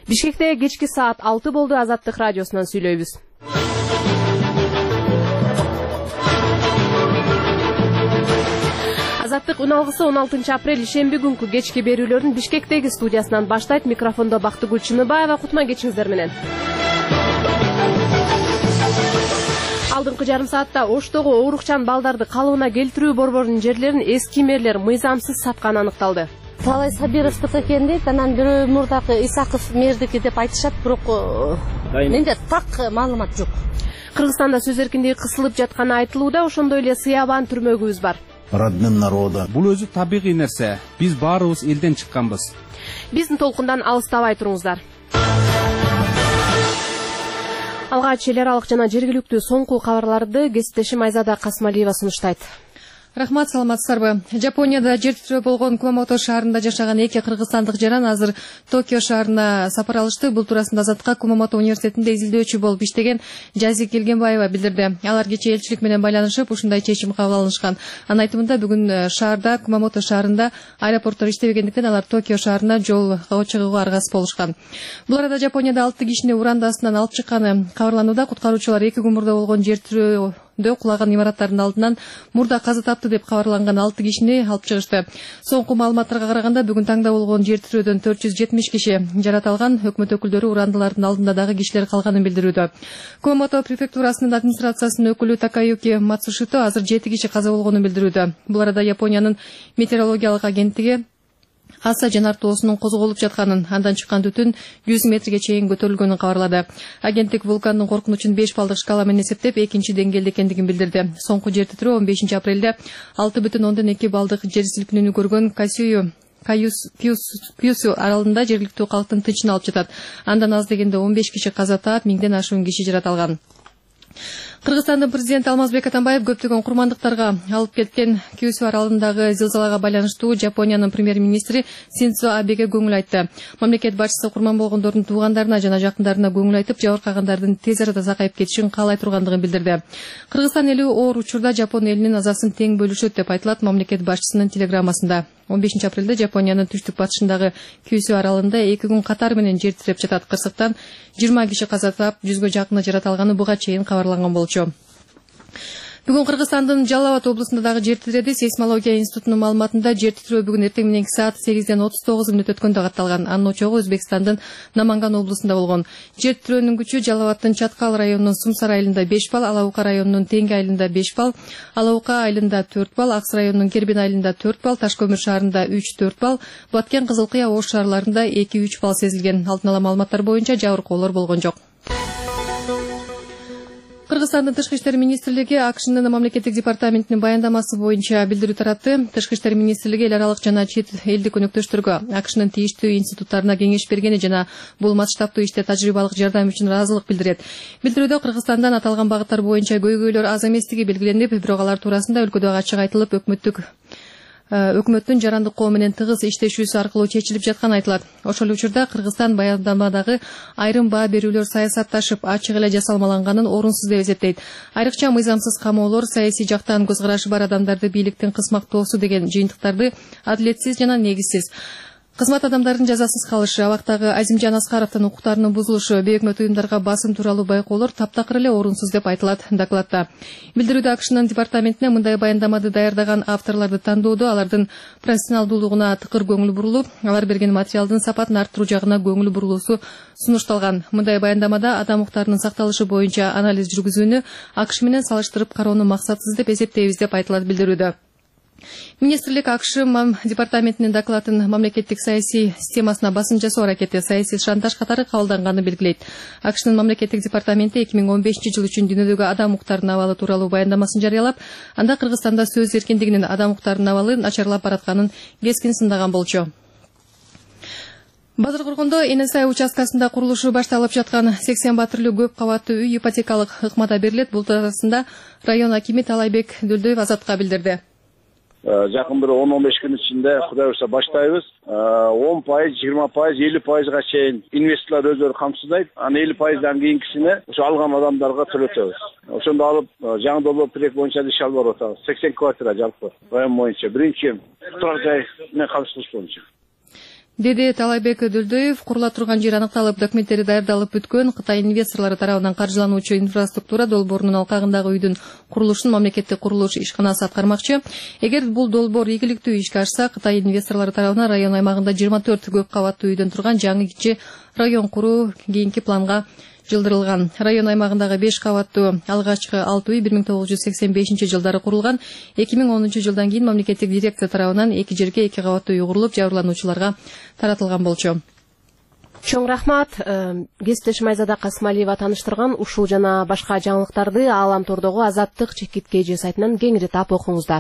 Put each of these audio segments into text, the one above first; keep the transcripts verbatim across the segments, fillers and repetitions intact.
Бишкекте кечки саат алты болду. Азаттык радиосунан сүйлөйбүз. Азаттык он алгысы он алтынчы апрель ишемби күнкү кечки берүүлөрүн Бишкектеги студиясынан баштайт. Микрофондо Бактыгүл Чыныбаева. Кутман кечиңиздер менен. Алдыңкы жарым саатта Оштогу оорукчан балдарды калыбына келтирүү борборунун жерлерин эски мэрлер мыйзамсыз сатканы аныкталды. Талай Сабировдук экен дейт, анан бирөө мурдакы Исаков мэрдики деп айтышат, бирок менде так маалымат жок. Кыргызстанда сөз эркиндиги кысылып жатканы айтылууда, ошондой эле сыябан түрмөгүбүз бар. Родным народа. Бул өзү табигый нерсе. Биз баарыбыз элден чыкканбыз. Биздин толкундан алыстабай туруңуздар. Алгач эл аралык жана жергиликтүү соңку кабарларды кесиптешим Айзада Касмалиева сунуштайт. Рахмат, саламатсыздарбы. Жапонияда жер титирөө болгон Кумамото шаарында жашаган эки кыргызстандык жаран азыр Токио шаарына сапар алышты. Бул туурасында Азатка Кумамото университетинде изилдөөчү болуп иштеген Жазик Келгенбаева билдирди. Алар кечээ элчилик менен байланышып, ушундай чечим кабыл алышкан. Анын айтымында бүгүн шаарда, Кумамото шаарында аэропорттор иштебегендиктен алар Токио шаарына жолго чыгууга аргасыз болушкан. Бул арада Жапонияда алты кишини уранды астынан алып чыкканы кабарланууда. Куткаруучулар эки күн мурда болгон жер титирөө дө кулаган имараттардын алдынан мурда каза тапты деп кабарланган алты кишини алып чыгышты. Соңку маалыматтарга караганда бүгүн таңда болгон жер титирөөдөн төрт жүз жетимиш киши жараталган. Өкмөт өкүлдөрү урандылардын алдында дагы кишилер калганын билдирүүдө. Кумамото префектурасынын администрациясынын өкүлү Такаюки Мацушито азыр жети киши каза болгонун билдирүүдө. Бул арада Япониянын метеорологиялык агенттиги Аса жанартоосунун козголуп жатканын, андан чыккан түтүн жүз метрге чейин көтөрүлгөнүн кабарлады. Агенттик вулкандын коркунучун беш балдык шкала менен эсептеп, экинчи деңгээлде экендигин билдирди. Соңку жер титирөө он бешинчи апрелде алты бүтүн ондон эки балдык жер силкинүүнү көргөн Касюю Кюсю аралында жергиликтүү калктын тынчын алып жатат. Андан аз дегенде он беш киши каза таап, миңден ашуун киши жараталган. Кыргызстандын президенти Алмазбек Атамбаев көптөгөн курмандыктарга алып кеткен Кюсю аралындагы зилзалага байланыштуу Жапониянын премьер-министри Синдзо Абеге көңүл айтты. Мамлекет башчысы курман болгондордун туугандарына жана жакындарына көңүл айтып, жабыркагандардын тез арада сакайып кетишин каалай тургандыгын билдирди. Кыргызстан эли оор учурда Жапон элинин азасын тең бөлүшөт деп айтылат мамлекет башчысынын телеграммасында. он бешинчи апрелде Жапониянын түштүк батышындагы Кюсю аралында эки күн катар менен жер титиреп жатат. Кырсыктан жыйырма киши каза таап, жүзгө жакыны жараталганы буга чейин кабарланган болчу. Бүгүн Кыргызстандын Жалал Абад облусунда дагы жер титиреди. Сейсмология институтунун маалыматында жер титирөө бүгүн эртең мененки саат сегизден отуз тогуз мүнөт өткөндө катталган. Анын очогу Өзбекстандын Наманган облусунда болгон. Жер титирөөнүн күчү Жалал Абадтын Чаткал районунун Сумсар айылында беш балл, Алаука районунун Теңге айылында беш балл, Алаука айылында төрт балл, Акс районунун Кербин айылында төрт балл, Ташкөмүр шаарында үч төрт балл, Баткен, Кызылкыя, Ош шаарларында эки үч балл сезилген. Алтын ала маалыматтар боюнча жабыркоолор болгон жок. Кыргызстандын Тышкы иштер министрлиги АКШнын мамлекеттик департаментинин баяндамасы боюнча билдирүү таратты. Тышкы иштер министрлиги эл аралык жана чет элдик өнөктөштөргө АКШнын тийиштүү институттарына кеңеш бергени жана бул масштабтуу иште тажрыйбалык жардам үчүн ыраазылык билдирет. Билдирүүдө Кыргызстандан аталган багыттар боюнча көйгөйлөр аз эместиги белгиленип, бирок алар туурасында өлкөдө ачык айтылып, өкмөттүк өкмөттүн жарандык кол менен тыгыз иштешүүсү аркылуу чечилип жатканы айтылат. Ошол учурда Кыргызстан баяндамадагы айрым баа берүүлөр саясатташып, ачык эле жасалмаланганын орунсуз деп эсептейт. Айрыкча мыйзамсыз камоолор, саясий жактан көз карашы бар адамдарды бийликтин кысмактоосу деген жыйынтыктарды адилетсиз жана негизсиз. Кызмат адамдардын жазасыз калышы, абактагы Азимжан Аскаровдун укуктарынын бузулушу, бейөкмөт уюмдарга басым тууралуу байкоолор таптакыр эле орунсуз деп айтылат докладта. Билдирүүдө АКШнын департаментине мындай баяндаманы даярдаган авторлорду тандоодо алардын профессионалдуулугуна тыкыр көңүл бурулуп, алар берген материалдын сапатын арттыруу жагына көңүл бурулуусу сунушталган. Мындай баяндамада адам укуктарынын сакталышы боюнча анализ жүргүзүүнү АКШ менен салыштырып кароону максатсыз деп эсептейбиз деп айтылат билдирүүдө. Министрлик АКШ департаментинин докладын мамлекеттик саясий системасына басым жасоо аракети, саясий шантаж катары кабылданганы белгилейт. АКШнын мамлекеттик департаменти эки миң он бешинчи жыл үчүн дүйнөдөгү адам укуктарынын абалы тууралуу баяндамасын жарыялап, анда Кыргызстанда сөз эркиндигинин, адам укуктарынын абалы начарлап баратканын кескин сындаган болчу. Базаркоргондо Н С А участкасында курулушу башталып жаткан сексен батырлуу көп кабаттуу үй ипотекалык ыкмада берилет. Бул туурасында район акими Талайбек Дөлдөев Азатка билдирди. Жакын бир он он беш күн ичинде Кудай буйрса баштайбыз. он пайыз, жыйырма пайыз, элүү пайызга чейин инвесторлор өздөрү камсыздайт. Анан элүү пайыздан кийинкисине ошо алган адамдарга төлөтөбүз. Ошондо алып жаңы долбоор проект боюнча иш алып барып атабыз. сексен квартира жалпы район боюнча. Биринчи турак жай менен камсыздоо боюнча. деди Талайбек Өдөлдөев. Курула турган жер аныкталып, документтери даярдалып бүткөн Кытай инвесторлору тарабынан каржылануучу инфраструктура долбоорунун алкагындагы үйдүн курулушун мамлекеттик курулуш ишканасы аткармакчы. Эгер бул долбоор ийгиликтүү ишке ашса, Кытай инвесторлору тарабынан район аймагында жыйырма төрт көп кабаттуу үйдөн турган жаңы кичи район куруу кийинки планга жылдырылган. Район аймагындагы беш кабаттуу алгачкы алты үй бир миң тогуз жүз сексен бешинчи жылдары курулган. эки миң онунчу жылдан кийин мамлекеттик дирекция тарабынан эки жерге эки кабаттуу үй курулуп, жабырлануучуларга таратылган болчу. Чоң рахмат. Кесиптешим Айзада Касымалиева тааныштырган ушул жана башка жаңылыктарды Ааламтордогу Азаттык чекиткейжи сайтынан кеңири таап окуңуздар.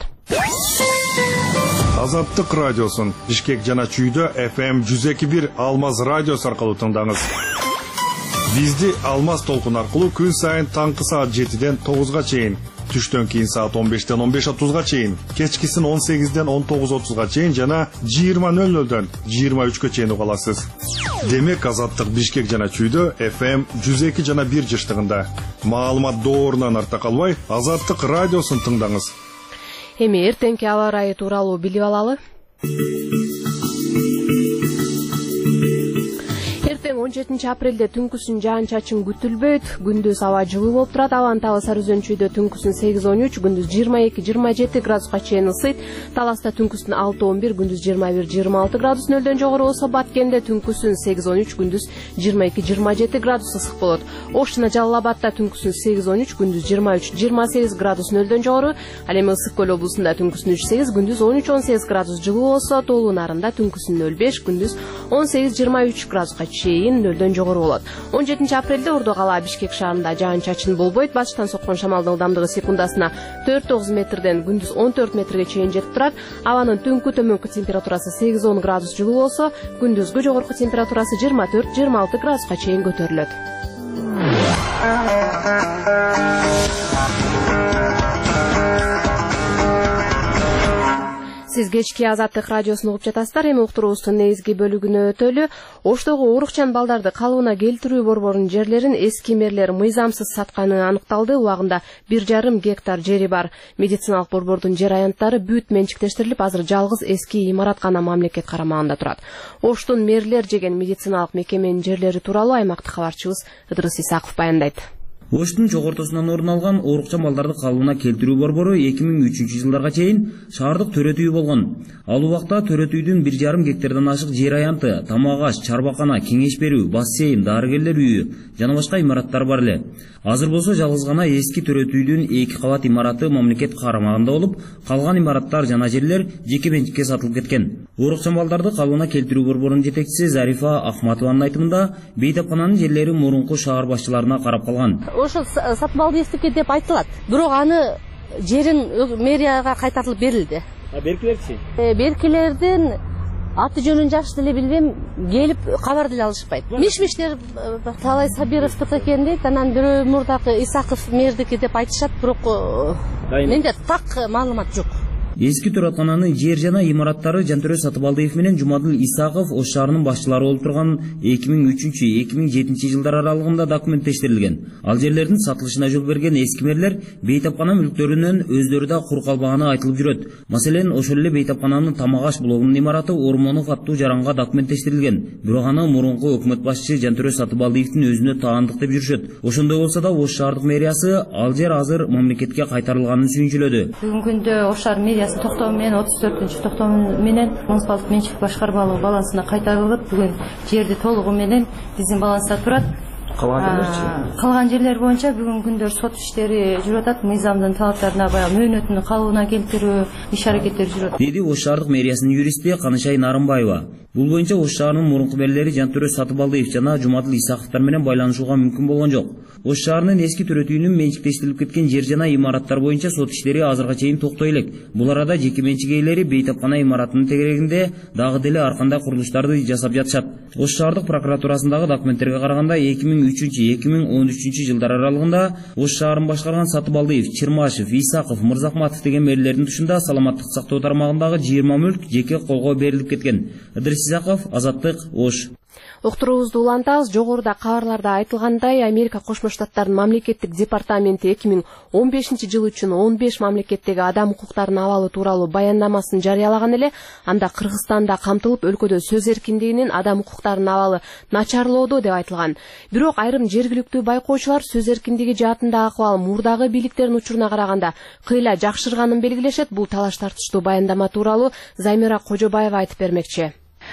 Азаттык радиосун Бишкек жана Чүйдө эф эм жүз эки бир Алмаз радиосу аркылуу тыңдаңыз. Бизди Алмаз толкун аркылуу күн сайын таңкы саат жетиден тогузга чейин, түштөн кийин саат он бештен он беш отузга чейин, кечкисин он сегизден он тогуз отузга чейин жана жыйырма нөл нөлдөн жыйырма үчкө чейин уга аласыз. Демек Азаттык Бишкек жана Чүйдө эф эм жүз эки жана бир жыштыгында. Маалымат доорунан арта калбай, Азаттык радиосун тыңдаңыз. Эми эртеңки аба ырайы тууралуу билип алалы. он жетинчи апрелде түнкүсүн жаан-чачын күтүлбөйт. Күндүз аба жылуу болуп турат. Абанын табы Сары Өзөн Чүйдө түнкүсүн сегиз он үч, күндүз жыйырма эки жыйырма жети градуска чейин ысыйт. Таласта түнкүсүн алты он бир, күндүз жыйырма бир жыйырма алты градус нөлдөн жогору болсо, Баткенде түнкүсүн сегиз он үч, күндүз жыйырма эки жыйырма жети градус ысык болот. Ош жана Жалал Абадта түнкүсүн сегиз он үч, күндүз жыйырма үч жыйырма сегиз градус нөлдөн жогору. Ал эми Ысык Көл облусунда түнкүсүн үч сегиз, күндүз он үч он сегиз градус жылуу болсо, Тоолуу Нарында түнкүсүн нөл беш, күндүз он сегиз жыйырма үч градуска чейин нөлдөн жогору болот. он жетинчи апрелде Ордо кала Бишкек шаарында жаан-чачын болбойт. Батыштан соккон шамалдын ылдамдыгы секундасына төрт тогуз метрден күндүз он төрт метрге чейин жетип турат. Абанын түнкү төмөнкү температурасы сегиз он градус жылуу болсо, күндүзгү жогорку температурасы жыйырма төрт жыйырма алты градуска чейин көтөрүлөт. Сиз кечки Азаттык радиосун угуп жатасыздар. Эми уктуруубуздун негизги бөлүгүнө өтөлү. Оштогу урукчан балдарды калыбына келтирүү борборунун жерлерин эски мэрлер мыйзамсыз сатканы аныкталды. Убагында бир жарым гектар жери бар медициналык борбордун жер аянттары бүт менчиктештирилип, азыр жалгыз эски имарат гана мамлекет карамагында турат. Оштун мэрлер жеген медициналык мекеменин жерлери тууралуу аймактык кабарчыбыз Ыдырыс Исаков баяндайт. Оштун чогортосунан орун алган оорукчан балдарды калыбына келтирүү борбору эки миң үчүнчү жылдарга чейин шаардык төрөт үйү болгон. Ал убакта төрөт үйдүн бир жарым гектардан ашык жер аянты, тамак аш, чарбакана, кеңеш берүү, бассейн, дарыгерлер үйү жана башка имараттар бар эле. Азыр болсо жалгыз гана эски төрөт үйдүн эки кабат имараты мамлекет карамагында болуп, калган имараттар жана жерлер жеке менчикке сатылып кеткен. Оорукчан балдарды калыбына келтирүү борборунун жетекчиси Зарифа Ахматованын айтымында, бейтапкананын жерлери мурунку шаар башчыларына карап калган. Ошол сатып алып эстикке деп айтылат. Бирок аны жерин мэрияга кайтарылып берилди. А беркилерчи? Беркилердин аты жөнүн жакшы деле билбейм, келип кабар деле алышпайт. Миш-миштер Талай Сабировдуку экен дейт, анан бирөө мурдакы Исаков мэрдики деп айтышат, бирок менде так маалымат жок. Эски тураткананын жер жана имараттары Жантөрө Сатыбалдиев менен Жумадыл Исаков Ош шаарынын башчылары болуп турган эки миң үчүнчү эки миң жетинчи жылдар аралыгында документтештирилген. Ал жерлердин сатылышына жол берген эски мэрлер бейтапкана мүлктөрүнөн өздөрү да кур калбаганы айтылып жүрөт. Маселен, ошол эле бейтапкананын Тамак аш блогунун имараты Ормонов аттуу жаранга документтештирилген. Бирок аны мурунку өкмөт башчысы Жантөрө Сатыбалдиевдин өзүнө таандык деп жүрүшөт. Ошондой болсо да Ош шаардык мэриясы ал жер азыр мамлекетке кайтарылганын сүйүнчүлөдү. Бүгүнкү күндө Ош шаар мэриясы токтоо менен отуз төртүнчү токтоо менен муниципалдык менчик башкармалык балансына кайтарылып, бүгүн жерди толугу менен биздин баланста турат. Калган жерлер боюнча бүгүнкү күндөр сот иштери жүрүп атат. Мыйзамдын талаптарына баягы мөөнөтүн калыбына келтирүү иш аракеттери жүрөт. Деди Ош шаардык мэриясынын юристи Канышай Нарымбаева. Бул боюнча Ош шаарынын мурунку мэрлери Жантөрө Сатыбалдиев жана Жумадыл Исаковтар менен байланышууга мүмкүн болгон жок. Ош шаарынын эски төрөт үйүнүн менчиктештирилип кеткен жер жана имараттар боюнча сот иштери азырга чейин токтой элек. Бул арада жеке менчик ээлери бейтапкана имараттын тегерегинде дагы деле ар кандай курулуштарды жасап жатышат. Ош шаардык прокуратурасындагы документтерге караганда эки миң үчүнчү эки миң он үчүнчү жылдар аралыгында Ош шаарын башкарган Сатыбалдиев, Чырмашев, Исаков, Мырзахматов деген мэрлердин тушунда саламаттык сактоо тармагындагы жыйырма мүлк жеке колго берилип кеткен. Ыдырыс Исаков, Азаттык, Ош. Уктуруубузду улантабыз. Жогоруда кабарларда айтылгандай, Америка Кошмо Штаттарынын мамлекеттик департаменти эки миң он бешинчи жыл үчүн он беш мамлекеттеги адам укуктарынын абалы тууралуу баяндамасын жарыялаган эле. Анда Кыргызстанда камтылып, өлкөдө сөз эркиндигинин, адам укуктарынын абалы начарлоодо деп айтылган. Бирок айрым жергиликтүү байкоочулар сөз эркиндиги жаатындагы акыбал мурдагы бийликтердин учуруна караганда кыйла жакшырганын белгилешет. Бул талаш тартыштуу баяндама тууралуу Замира Кожобаева айтып бермекчи.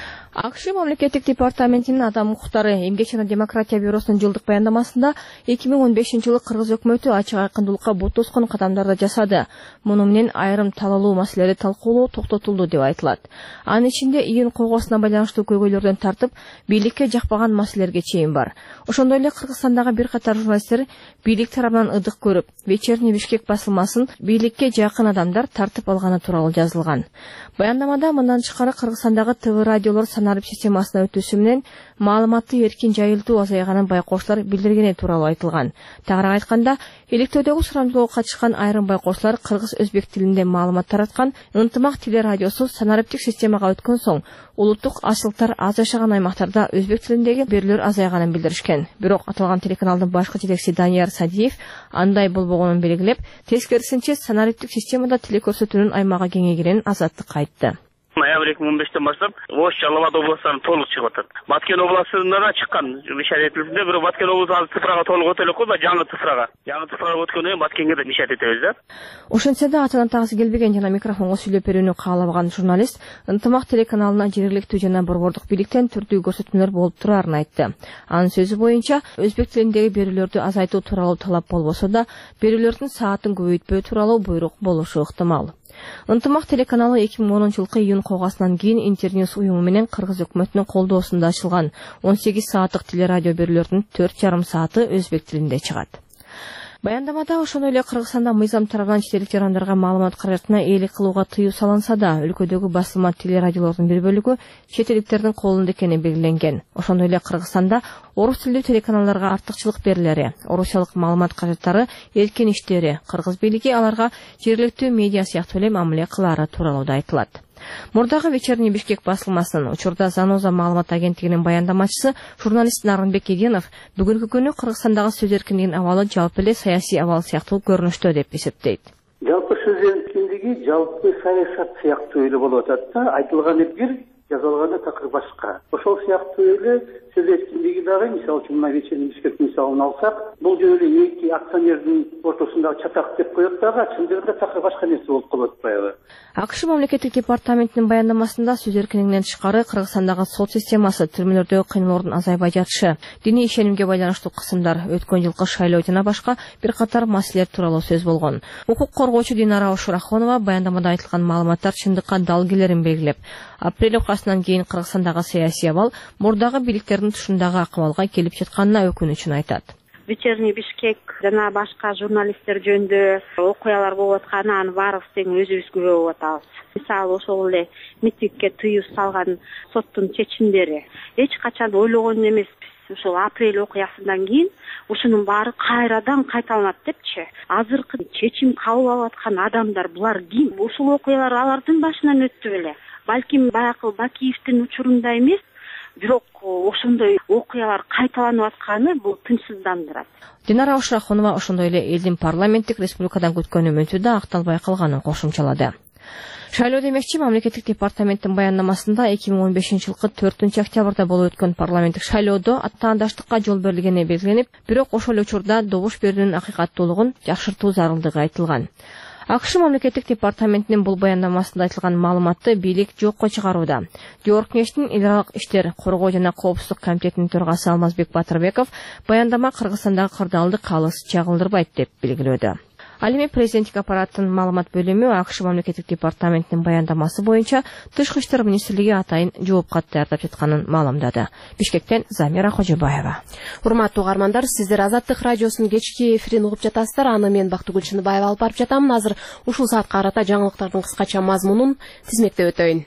АКШ мамлекеттик департаментинин адам укуктары, эмгек жана демократия бюросунун жылдык баяндамасында эки миң он бешинчи жылы Кыргыз өкмөтү ачык айкындуулукка бут тоскон кадамдарды жасады. Муну менен айрым талалуу маселелерди талкуулоо токтотулду деп айтылат. Анын ичинде июнь койгосуна байланыштуу көйгөйлөрдөн тартып, бийликке жакпаган маселелерге чейин бар. Ошондой эле Кыргызстандагы бир катар журналисттер бийлик тарабынан ыдык көрүп, Вечерний Бишкек басылмасын бийликке жакын адамдар тартып алганы тууралуу жазылган. Баяндамада мындан тышкары Кыргызстандагы ТВ радиолор санарып системасына өтүүсү менен маалыматты эркин жайылтуу азайганын байкоочулар билдиргени тууралуу айтылган. Тагыраак айтканда, электөөдөгү сурамжылоого катышкан айрым байкоочулар кыргыз өзбек тилинде маалымат тараткан Ынтымак телерадиосу санариптик системага өткөн соң улуттук ачлыктар аз жашаган аймактарда өзбек тилиндеги берүүлөр азайганын билдиришкен. Бирок аталган телеканалдын башкы жетекчиси Данияр Садиев андай болбогонун белгилеп, тескерисинче санариптик системада телекөрсөтүүнүн аймагы кеңейгенин азаттыкка айтты. Ноябрь эки миң он бештен баштап Ош, Жалал Абад областарына толук чыгып атат. Баткен областында да чыккан мишат этилди, бирок Баткен облусу азыр цифрага толук өтө элек кой, жаңы цифрага. Жаңы цифрага өткөндөн кийин Баткенге да мишат этебиз да. Ошентсе да атынан тагысы келбеген жана микрофонго сүйлөп берүүнү каалабаган журналист Ынтымак телеканалына жергиликтүү жана борбордук бийликтен түрдүү көрсөтмөлөр болуп турарын айтты. Анын сөзү боюнча, өзбек тилиндеги берүүлөрдү азайтуу тууралуу талап болбосо да, берүүлөрдүн саатын көбөйтпөө тууралуу буйрук болушу ыктымал. Ынтымак телеканалы эки миң онунчу жылкы июнь койгосунан кийин Интерньюс уюму менен Кыргыз өкмөтүнүн колдоосунда ачылган он сегиз сааттык телерадио берүүлөрдүн төрт жарым сааты өзбек тилинде чыгат. Баяндамада ошондой эле Кыргызстанда мыйзам тарабынан чет элдик жарандарга маалымат каражатына ээлик кылууга тыюу салынса да, өлкөдөгү басылма телерадиолордун бир бөлүгү чет элдиктердин колунда экени белгиленген. Ошондой эле Кыргызстанда орус тилдүү телеканалдарга артыкчылык берилери, орусчалык маалымат каражаттары эркин иштери, кыргыз бийлиги аларга жергиликтүү медиа сыяктуу эле мамиле кылаары тууралуу да айтылат. Мурдагы Вечерний Бишкек басылмасынын учурда Заноза маалымат агенттигинин баяндамачысы журналист Нарынбек Егенов бүгүнкү күнү Кыргызстандагы сөз эркиндигинин абалы жалпы эле саясий абал сыяктуу көрүнүштө деп эсептейт. Жалпы сөз эркиндиги жалпы саясат сыяктуу эле болуп атат да, айтылганы бир, жазылганы такыр башка. Ошол сыяктуу эле сөз эркиндиги дагы, мисалы үчүн мына Вечерний Бишкек мисалын алсак, бул жөн эле эки акционердин ортосундагы чатак деп коет дагы, чындыгында такыр башка нерсе болуп калып атпайбы? АКШ мамлекеттик департаментинин баяндамасында сөз эркиндигинен тышкары Кыргызстандагы сот системасы, түрмөлөрдөгү кыйноолордун азайбай жатышы, диний ишенимге байланыштуу кысымдар, өткөн жылкы шайлоо жана башка бир катар маселелер тууралуу сөз болгон. Укук коргоочу Динара Ошурахонова баяндамада айтылган маалыматтар чындыкка дал келерин белгилеп, апрель окуясынан кийин Кыргызстандагы саясий абал мурдагы бийликтердин тушундагы акыбалга келип жатканына өкүнүчүн айтат. Вечерний Бишкек жана башка журналисттер жөнүндө окуялар болуп атканы аны баарыбыз тең өзүбүз күбө болуп атабыз. Мисалы ошол эле митингге тыюу салган соттун чечимдери эч качан ойлогон эмеспиз. Ошол апрель окуясынан кийин ушунун баары кайрадан кайталанат депчи. Азыркы чечим кабыл алып аткан адамдар булар ким? Ушул окуялар алардын башынан өттү беле? Балким баягы Бакиевдин учурунда эмес, бирок ошондой окуялар кайталанып атканы бул тынчсыздандырат. Динара Ошурахонова ошондой эле элдин парламенттик республикадан күткөн үмүтү да акталбай калганын кошумчалады. Шайлоо демекчи, мамлекеттик департаменттин баяндамасында эки миң он бешинчи жылкы төртүнчү октябрда болуп өткөн парламенттик шайлоодо аттаандаштыкка жол берилгени белгиленип, бирок ошол учурда добуш берүүнүн акыйкаттуулугун жакшыртуу зарылдыгы айтылган. АКШ мамлекеттик департаментинин бул баяндамасында айтылган маалыматты бийлик жокко чыгарууда. Жогорку Кеңештин эл аралык иштер коргоо жана коопсуздук комитетинин төрагасы Алмазбек Батырбеков баяндама Кыргызстандагы кырдаалды калыс чагылдырбайт деп белгилөөдө. Ал эми президенттик аппараттын маалымат бөлүмү АКШ мамлекеттик департаментинин баяндамасы боюнча Тышкы иштер министрлиги атайын жооп кат даярдап жатканын маалымдады. Бишкектен Замира Кожобаева. Урматтуу угармандар, сиздер Азаттык радиосунун кечки эфирин угуп жатасыздар. Аны мен Бактыгүл Чыныбаева алып барып жатамын. Азыр ушул саатка карата жаңылыктардын кыскача мазмунун тизмектеп өтөйүн.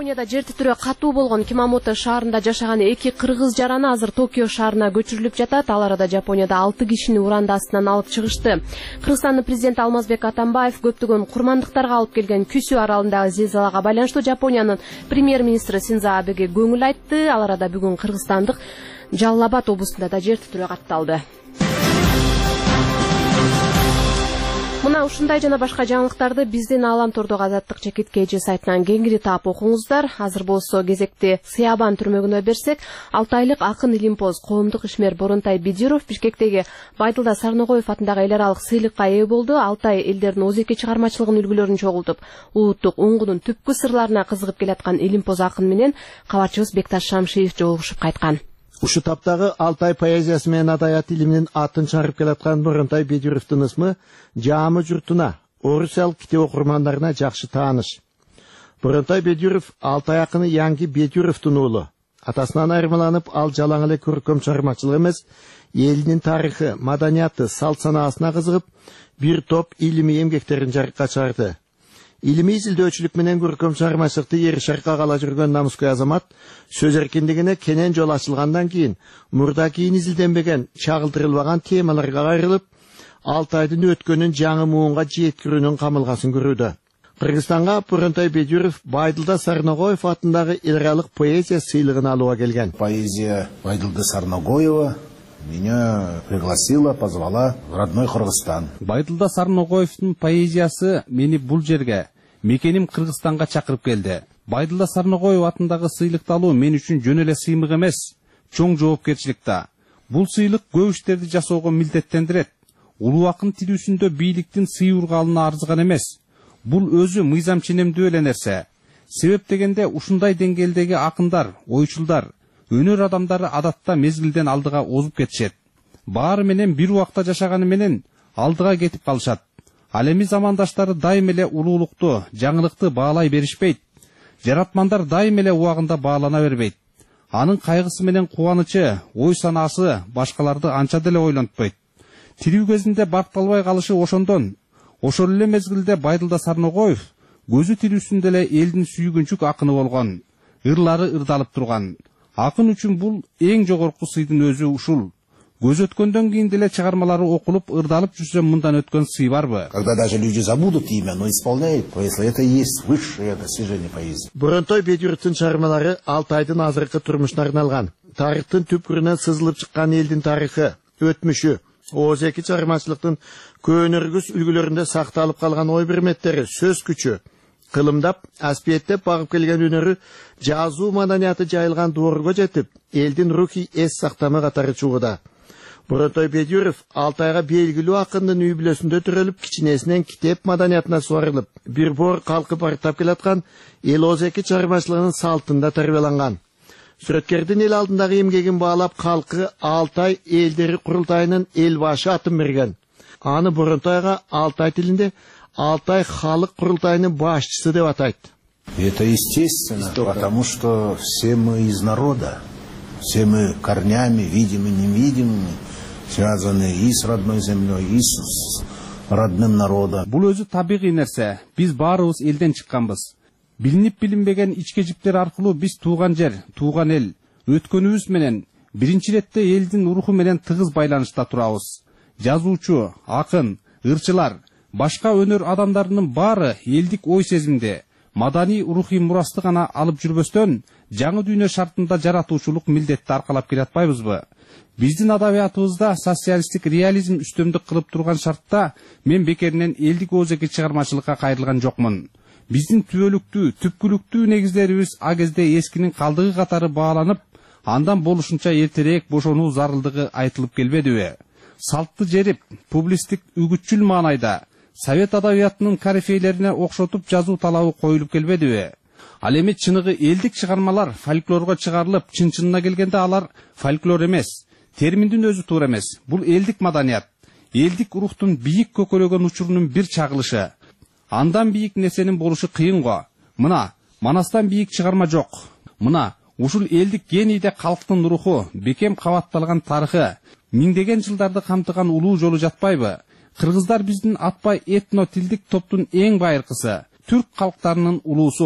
Жапонияда жер титирөө катуу болгон Кумамото шаарында жашаган эки кыргыз жараны азыр Токио шаарына көчүрүлүп жатат. Ал арада Жапонияда алты кишини уранды астынан алып чыгышты. Кыргызстандын президенти Алмазбек Атамбаев көптөгөн курмандыктарга алып келген Күсү аралындагы зилзалага байланыштуу Жапониянын премьер-министри Синдзо Абеге көңүл айтты. Ал арада бүгүн Кыргызстандык Жалал Абад облусунда да жер титирөө катталды. Мына ушундай жана башка жаңылыктарды биздин Аалам Тордогу Азаттык чекитке эже сайтынан кеңири таап окуңуздар. Азыр болсо кезекти Сыябан түрмөгүнө берсек, алты айлык акын илимпоз коомдук ишмер Боронтай Бидиров Бишкектеги Байдылда Сарногоев атындагы эл аралык сыйлыкка ээ болду. Алтай элдердин озеки чыгармачылыгынын үлгүлөрүн чогултуп, улуттук уңгунун түпкү сырларына кызыгып келаткан илимпоз акын менен кабарчыбыз Бекташ Шамшиев жолугушуп кайткан. Ушу таптагы Алтай поэзиясы менен адаят илиминин атын чыгарып келаткан Боронтай Бидировдун ысмы жаамы журтуна, орусал китеп окурмандарына жакшы тааныш. Боронтай Бидиров Алтай акыны Яңги Бидировдун уулу. Атасынан айырмаланып, ал жалаң эле көркөм чыгармачылык эмес, элинин тарыхы, маданияты, салт санаасына кызыгып, бир топ илимий эмгектерин жарыкка чыгарды. Илимий изилдөөчүлүк менен көркөм чыгармачылыкты ери шаркка кала жүргөн намыскөй азамат сөз эркиндигине кенен жол ачылгандан кийин мурда кийин изилденбеген, чагылдырылбаган темаларга кайрылып, Алтайдын өткөнүн жаңы муунга жеткирүүнүн камылгасын көрүүдө. Кыргызстанга Боронтай Бидиров Байдылда Сарногоев атындагы эл аралык поэзия сыйлыгын алууга келген. Поэзия Байдылда Сарногоева меня пригласила, позвала в родной Кыргызстан. Байдылда Сарногоевдун поэзиясы мени бул жерге, мекеним Кыргызстанга чакырып келди. Байдылда Сарногоев атындагы сыйлыкты алуу мен үчүн жөн эле сыймык эмес, чоң жоопкерчилик да. Бул сыйлык көп иштерди жасоого милдеттендирет. Улуу акын тилүүсүндө бийликтин сый ургалына арзыган эмес. Бул өзү мыйзам ченемдүү эле нерсе. Себеп дегенде ушундай деңгээлдеги акындар, ойчулдар, өнөр адамдары адатта мезгилден алдыга озуп кетишет. Баары менен бир убакта жашаганы менен алдыга кетип калышат. Ал эми замандаштары дайым эле улуулукту, жаңылыкты баалай беришпейт. Жаратмандар дайым эле убагында баалана бербейт. Анын кайгысы менен кубанычы, ой санаасы башкаларды анча деле ойлонтпойт. Тирүү кезинде баркталбай калышы ошондон. Ошол эле мезгилде Байдылда Сарногоев көзү тирүүсүндө эле элдин сүйгүнчүк акыны болгон, ырлары ырдалып турган. Акын үчүн бул эң жогорку сыйдын өзү ушул. Көз өткөндөн кийин деле чыгармалары окулуп, ырдалып жүрсө мындан өткөн сый барбы? Когда даже люди забудут имя, но исполняют поэзию, это и есть высшее достижение поэзии. Боронтай Бидировдун чыгармалары Алтайдын азыркы турмушуна арналган. Тарыхтын түпкүрүнөн сызылып чыккан элдин тарыхы, өтмүшү, озеки чыгармачылыктын көөнөргүс үлгүлөрүндө сакталып калган ой бирметтери, сөз күчү, кылымдап, аспиеттеп багып келген өнөрү жазуу маданияты жайылган доорго жетип, элдин рухий эс сактамы катары чугуда. Боронтай Бидиров Алтайга белгилүү акындын үй бүлөсүндө төрөлүп, кичинесинен китеп маданиятына суарылып, бир бор калкып барктап келаткан эл озеки чыгармачылыгынын салтында тарбияланган. Сүрөткердин эл алдындагы эмгегин баалап, калкы Алтай элдери курултайынын эл башы атын берген. Аны Боронтайга Алтай тилинде Алтай халык курултайынын башчысы деп атайт. Это естественно, потому что все мы из народа, все мы корнями, видимыми, невидимыми, связаны и с родной землей, и с родным народом. Бул өзү табигый нерсе. Биз баарыбыз элден чыкканбыз. Билинип билинбеген ичке жиптер аркылуу биз тууган жер, тууган эл, өткөнүбүз менен биринчи иретте элдин руху менен тыгыз байланышта турабыз. Жазуучу, акын, ырчылар, башка өнөр адамдарынын баары элдик ой сезимде, мадани рухий мурасты гана алып жүрбөстөн, жаңы дүйнө шартында жаратуучулук милдетти аркалап келатпайбызбы? Биздин адабиятыбызда социалисттик реализм үстөмдүк кылып турган шартта мен бекеринен элдик озеки чыгармачылыкка кайрылган жокмун. Биздин түбөлүктүү, түпкүлүктүү негиздерибиз а кезде эскинин калдыгы катары бааланып, андан болушунча эртерээк бошонуу зарылдыгы айтылып келбедиби? Салтты жерип, публистик үгүтчүл маанайда Совет адабиятынын корифейлерине окшотуп жазуу талабы коюлуп келбедиби? Ал эми чыныгы элдик чыгармалар фольклорго чыгарылып, чын-чынына келгенде алар фольклор эмес, терминдин өзү туура эмес. Бул элдик маданият, элдик рухтун бийик көкөрөгөн учурунун бир чагылышы. Андан бийик нерсенин болушу кыйын го. Мына, Манастан бийик чыгарма жок. Мына, ушул элдик генийде калктын руху, бекем кабатталган тарыхы, миңдеген жылдарды камтыган улуу жолу жатпайбы? Кыргыздар биздин атпай этно тилдик топтун эң байыркысы, түрк калктарынын улуусу.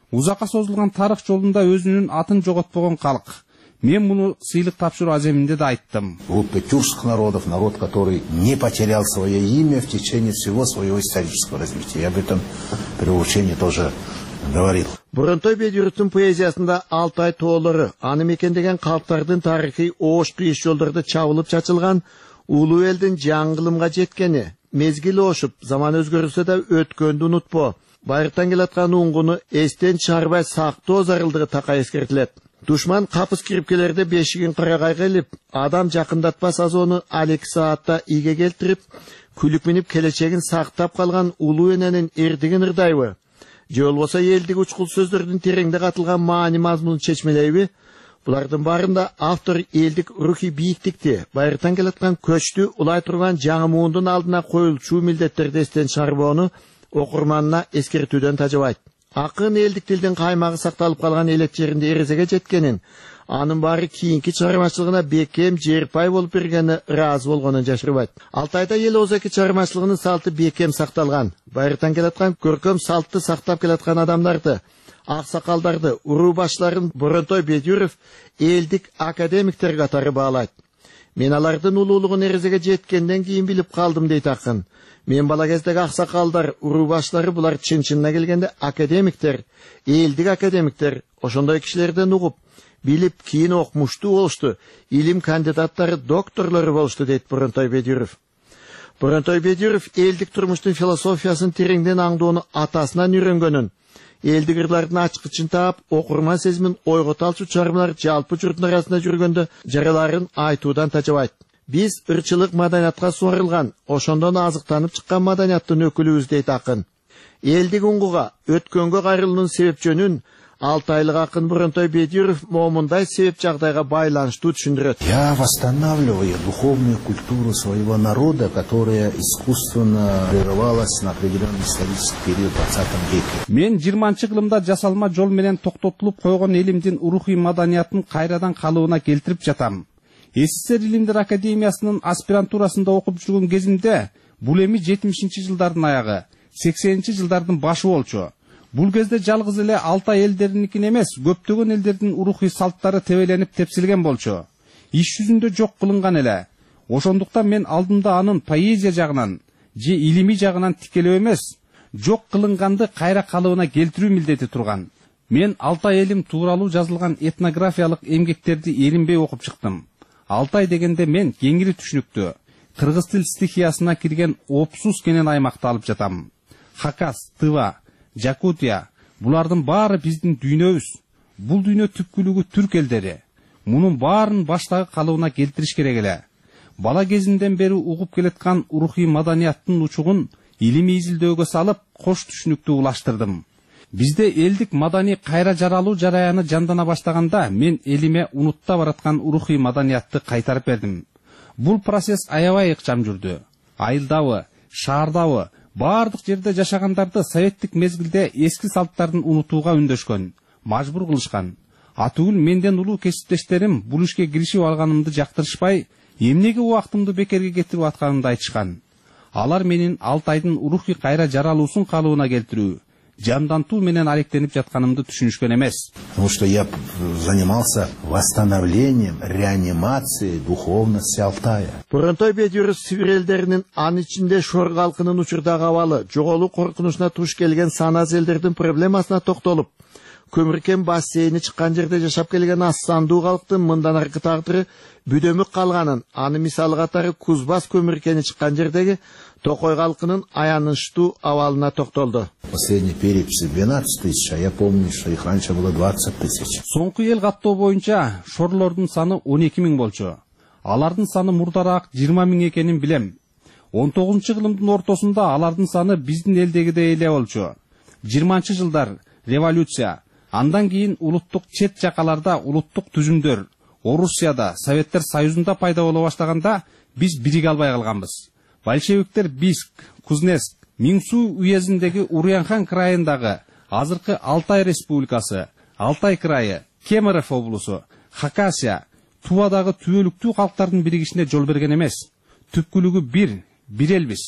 узакка созулган тарых жолунда өзүнүн атын жоготпогон калк. Мен муну сыйлык тапшыруу аземинде да айттым. Группа тюркских народов, народ, который не потерял свое имя в течение всего своего исторического развития. Я об этом при вручении тоже говорил. Бурунтой Бедюровдун поэзиясында Алтай тоолору, аны мекендеген калктардын тарыхый оош кыйыш жолдордо чабылып чачылган улуу элдин жаңгылымга жеткени, мезгил ошуп, заман өзгөрүлсө да өткөндү унутпо, байыртан келаткан уңгуну эстен чарбай сактоо зарылдыгы такай эскертилет. Душман капыс кирипкелерде бешигин кырагайга илип, адам жакындатпас азоону алеки саатта ийге келтирип, күлүп минип келечегин сактап калган улуу эненин эрдигин ырдайбы? Же болбосо элдик учкул сөздөрдүн тереңде катылган маани мазмунун чечмелейби? Булардын баарында автор элдик рухий бийиктикти, байыртан келаткан көчтү улай турган жаңы муундун алдына коюлчу милдеттерди эстен чарбоону окурманына эскертүүдөн тажабайт. Акын элдик тилдин каймагы сакталып калган элет жеринде эрезеге жеткенин, анын баары кийинки чыгармачылыгына бекем жерпай болуп бергени ыраазы болгонун жашырбайт. Алтайда эл озеки чыгармачылыгынын салты бекем сакталган. Байыртан келаткан көркөм салтты сактап келаткан адамдарды, аксакалдарды, уруу башларын Бурунтой Бедюров элдик академиктер катары баалайт. Мен алардын улуулугун эрезеге жеткенден кийин билип калдым дейт акын. Мен бала кездеги аксакалдар, уруу башлары булар чын-чынына келгенде академиктер, элдик академиктер, ошондой кишилерден угуп, билип кийин окумуштуу болушту, илим кандидаттары, докторлору болушту дейт Бурунтой Бедюров. Бурунтой Бедюров элдик турмуштун философиясын тереңден аңдоону атасынан үйрөнгөнүн, элдик ырлардын ачкычын таап, окурман сезимин ойго талчу чыгармалар жалпы журттун арасында жүргөндө жараларын айтуудан тажабайт. Биз ырчылык маданиятка суарылган, ошондон азыктанып чыккан маданияттын өкүлүбүз дейт акын. Элдик уңгуга, өткөнгө кайрылуунун себеп жөнүн алтайлык акын Бурунтой Бедюров момундай себеп жагдайга байланыштуу түшүндүрөт. Я восстанавливаю духовную культуру своего народа, которая искусственно прерывалась на определенный исторический период в двадцатом веке. Мен жыйырманчы кылымда жасалма жол менен токтотулуп койгон элимдин урухий маданиятын кайрадан калыбына келтирип жатам. СССР Илимдер Академиясынын аспирантурасында окуп жүргөн кезимде бул эми жетимишинчи жылдардын аягы, сексенинчи жылдардын башы болчу. Бул кезде жалгыз эле Алтай элдеринин эмес, көптөгөн элдердин урухий салттары тебеленип тепсилген болчу. Иш жүзүндө жок кылынган эле. Ошондуктан мен алдымда анын поэзия жагынан же илимий жагынан тикелеп эмес, жок кылынганды кайра калыбына келтирүү милдети турган. Мен Алтай элим тууралуу жазылган этнографиялык эмгектерди эринбей окуп чыктым. Алтай дегенде мен кеңири түшүнүктүү, кыргыз тил стихиясына кирген опсус кенен аймакты алып жатам. Хакас, Тыва, Жакутия, булардын баары биздин дүйнөбүз. Бул дүйнө түпкүлүгү түрк элдери. Мунун баарын баштагы калыбына келтириш керек эле. Бала кезинден бери угуп келаткан урухий маданияттын учугун илимий изилдөөгө салып, кош түшүнүктүү улаштырдым. Бизде элдик маданий кайра жаралуу жараяны жандана баштаганда мен элиме унутта бараткан урухий маданиятты кайтарып бердим. Бул процесс аябай ыкчам жүрдү. Айылдабы, шаардабы, бардык жерде жашагандарды советтик мезгилде эски салттарын унутууга үндөшкөн, мажбур кылышкан. Атүгүл менден улуу кесиптештерим бул ишке киришип алганымды жактырышпай, эмнеге убактымды бекерге кетирип атканымды айтышкан. Алар менин Алтайдын урухий кайра жаралуусун калыбына келтирүү, жандантуу менен алектенип жатканымды түшүнүшкөн эмес. Потому что я занимался восстановлением, реанимацией духовности Алтая. Бурунтой Бедюров сибир элдеринин, анын ичинде шор калкынын учурдагы абалы, жоголуу коркунучуна туш келген саназ элдердин проблемасына токтолуп, көмүркен бассейни чыккан жерде жашап келген аз сандуу калктын мындан аркы тагдыры бүдөмүк калганын, аны мисалы катары Кузбас көмүркени чыккан жердеги Токой калкынын аянычтуу абалына токтолду. Последний перепись двенадцать тысяч, а я помню, что их раньше было двадцать тысяч. Соңку эл каттоо боюнча шорлордун саны он эки миң болчу. Алардын саны мурдараак жыйырма миң экенин билем. он тогузунчу кылымдын ортосунда алардын саны биздин элдегидей эле болчу. жыйырманчы жылдар революция, андан кийин улуттук чет жакаларда улуттук түзүмдөр, Орусияда, Советтер Союзунда пайда боло баштаганда биз бириге албай калганбыз. Большевиктер Биск, Кузнецк, Миңсу уездиндеги Урьянхан крайындагы азыркы Алтай республикасы, Алтай крайы, Кемерово облусу, Хакасия, Тувадагы түбөлүктүү калктардын биригишине жол берген эмес. Түпкүлүгү бир, бир элбиз.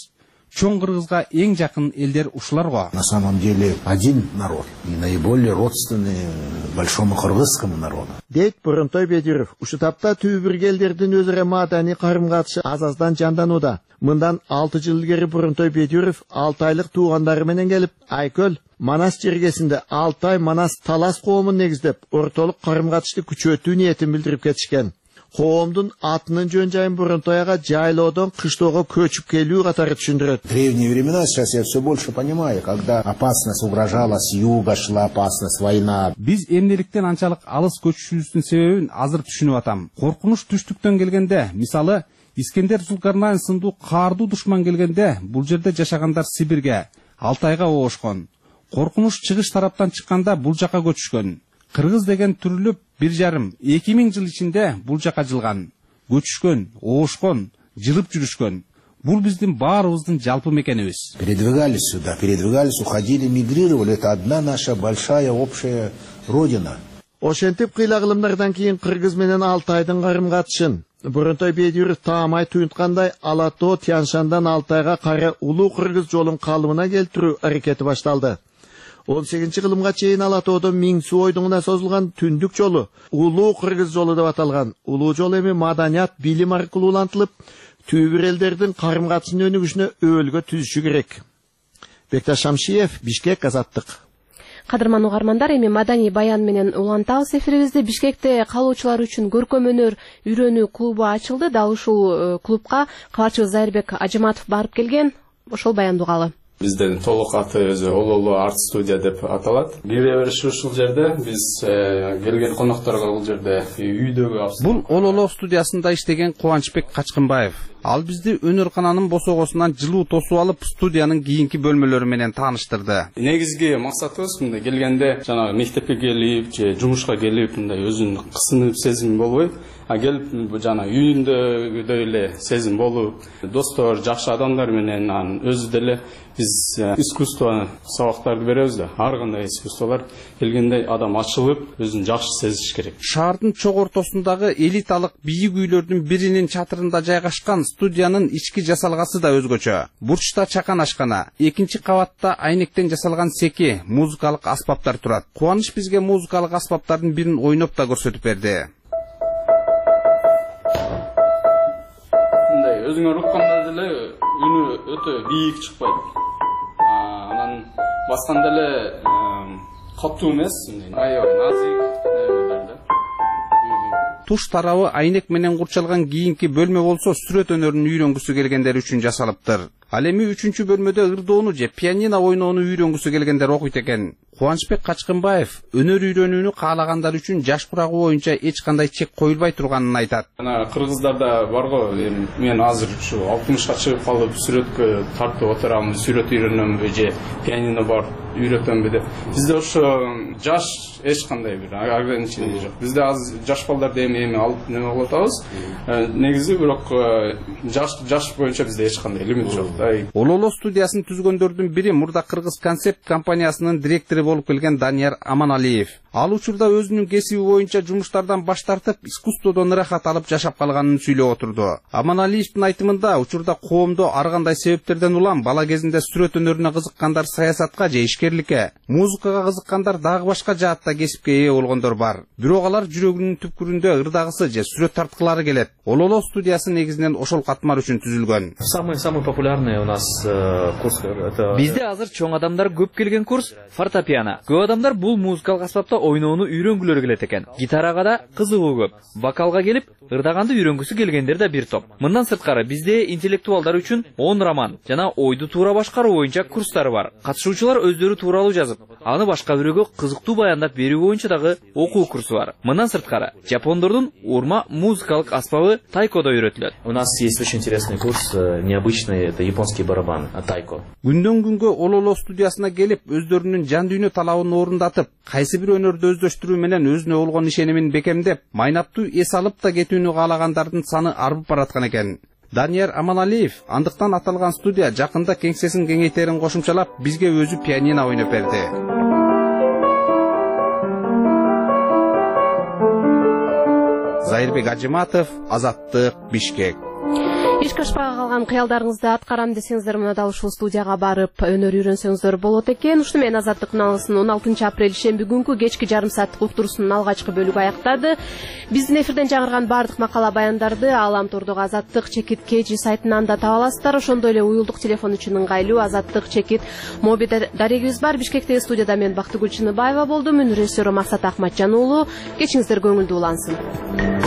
чоң кыргызга эң жакын элдер ушулар го. На самом деле один народ и наиболее родственный большому кыргызскому народу. Дейт Буронтой Бедиров, ушу тапта түбүргө элдердин өзара маданий карым-катышы азаздан жанданууда. Мындан алты жыл илгери Буронтой Бедиров алты айлык туугандары менен келип, Айкөл Манас жергесинде алты ай Манас Талас коомун негиздеп, ортолук карым-катышты күчөтүү ниетин билдирип кетишкен. Коомдун атынын жөн жайын Буронтойго жайлоодон кыштоого көчүп келүү катары түшүндүрөт. В древние времена, сейчас я все больше понимаю, когда опасность угрожала с юга, шла опасность, война. Биз эмнеликтен анчалык алыс көчүшүбүздүн себебин азыр түшүнүп атам. Коркунуч түштүктөн келгенде, мисалы, Искендер Зулкарнайн сындуу каардуу душман келгенде, бул жерде жашагандар Сибирге, Алтайга оошкон. Коркунуч чыгыш тараптан чыкканда бул жака көчүшкөн. Кыргыз деген түрүлүп бир жарым эки миң жыл ичинде бул жака жылган. Көчүшкөн, оошкон, жылып жүрүшкөн. Бул биздин баарыбыздын жалпы мекенибиз. Передвигались сюда, передвигались, уходили, мигрировали. Это одна наша большая общая родина. Ошентип кыйлагылымдардан кийин Кыргыз менен Алтайдын карым-катышын Буронтой Бедиров таамай туюнткандай Алатоо Тяншандан Алтайга кайра улуу Кыргыз жолун калыбына келтирүү аракети башталды. он сегизинчи кылымга чейин Алатоодо Миң суу ойдуңуна созулган түндүк жолу улуу Кыргыз жолу деп аталган. Улуу жол эми маданият, билим аркылуу улантылып, түбүр элдердин карым-катышынын өнүгүшүнө өөлгө түзүшү керек. Бекташ Шамшиев, Бишкек, Азаттык. Кадырман угармандар, эми маданий баян менен улантабыз эфирибизди. Бишкекте калуучулар үчүн көркөм өнөр үйрөнүү клубу ачылды. Дал ушул клубка кабарчыбыз Зайырбек Ажыматов барып келген. Ошол баянды угалы. Бизден толук аты өзү Ололу арт студия деп аталат. Кире бериши ушул жерде, биз келген конокторго бул жерде үйдөгү. Бул Ололу студиясында иштеген Кубанычбек Качкынбаев. Ал бизди өнөр кананын босогосунан жылуу тосуп алып, студиянын кийинки бөлмөлөрү менен тааныштырды. Негизги максатыбыз мындай келгенде жанагы мектепке келип, же жумушка келип, мындай өзүнүн кысынып сезим болбой, а келип жана үйүндөгүдөй эле сезим болуп, достор, жакшы адамдар менен анын өзү деле биз искусство сабактарды беребиз да. Ар кандай искусстволор келгенде адам ачылып, өзүн жакшы сезиш керек. Шаардын чок ортосундагы элиталык бийик үйлөрдүн биринин чатырында жайгашкан студиянын ички жасалгасы да өзгөчө. Бурчта чакан ашкана, экинчи кабатта айнектен жасалган секи, музыкалык аспаптар турат. Кубаныч бизге музыкалык аспаптардын бирин ойноп да көрсөтүп берди. Мындай өзүңөр укканда деле үнү өтө бийик чыкпайт. Анан басканда эле катуу эмес, аябай назик. Туш тарабы айнек менен курчалган кийинки бөлмө болсо сүрөт өнөрүн үйрөнгүсү келгендер үчүн жасалыптыр. Ал эми үчүнчү бөлмөдө ырдоону же пианино ойноону үйрөнгүсү келгендер окуйт экен. Кубанычбек Качкынбаев өнөр үйрөнүүнү каалагандар үчүн жаш курагы боюнча эч кандай чек коюлбай турганын айтат. Ана кыргыздарда барго, мен азыр ушу алтымышка чыгып калып сүрөткө тартып отурам, сүрөт үйрөнөмбү же пианино бар үйрөтөмбү деп. Бизде ошо жаш эч кандай бир ограничение жок. Бизде аз жаш балдарды эми эми алып неме кылып атабыз. Негизи бирок жаш жаш боюнча бизде эч кандай лимит жок. Ололо студиясын түзгөндөрдүн бири мурда Кыргыз концепт компаниясынын директору болуп келген Данияр Аманалиев. Ал учурда өзүнүн кесиби боюнча жумуштардан баш тартып, искусстводон ырахат алып жашап калганын сүйлөп отурду. Аманалиевдин айтымында, учурда коомдо ар кандай себептерден улам бала кезинде сүрөт өнөрүнө кызыккандар саясатка же ишкерликке, музыкага кызыккандар дагы башка жаатта кесипке ээ болгондор бар. Бирок алар жүрөгүнүн түпкүрүндө ырдагысы же сүрөт тарткылары келет. Ололо студиясы негизинен ошол катмар үчүн түзүлгөн. Самый-самый популярный у нас курс это Бизде азыр чоң адамдар көп келген курс фортепиано. Көп адамдар бул музыкалык аспапта ойноону үйрөнгүлөрү келет экен. Гитарага да кызыгуу көп. Вокалга келип, ырдаганды үйрөнгүсү келгендер да бир топ. Мындан сырткары бизде интеллектуалдар үчүн он роман жана ойду туура башкаруу боюнча курстары бар. Катышуучулар өздөрү тууралуу жазып, аны башка бирөөгө кызыктуу баяндап берүү боюнча дагы окуу курсу бар. Мындан сырткары жапондордун урма музыкалык аспабы тайкодо үйрөтүлөт. У нас есть очень интересный курс, необычный, это японский барабан, тайко. Күндөн күнгө Ололо студиясына келип, өздөрүнүн жан дүйнө талабын орундатып, кайсы бир өнөрдү өздөштүрүү менен өзүнө болгон ишенимин бекемдеп, майнаптуу эс алып да кетүүнү каалагандардын саны арбып бараткан экен. Данияр Аманалиев андыктан аталган студия жакында кеңсесин кеңейтерин кошумчалап, бизге өзү пианино ойноп берди. Зайырбек Ажыматов, Азаттык, Бишкек. ишке ашпай калган кыялдарыңызды аткарам десеңиздер, мына дал ушул студияга барып өнөр үйрөнсөңүздөр болот экен. Ушуну менен Азаттык каналынын он алтынчы апрель шемби күнкү кечки жарым сааттык уктуруусунун алгачкы бөлүгү аяктады. Биздин эфирден жаңырган бардык макала баяндарды Алам Тордогу Азаттык чекит кж сайтынан да таба аласыздар. Ошондой эле уюлдук телефон үчүн ыңгайлуу Азаттык чекит моби дарегибиз бар. Бишкектеги студияда мен Бактыгүл Чыныбаева болдум. Режиссеру Максат Акматжан уулу. Кечиңиздер көңүлдүү улансын.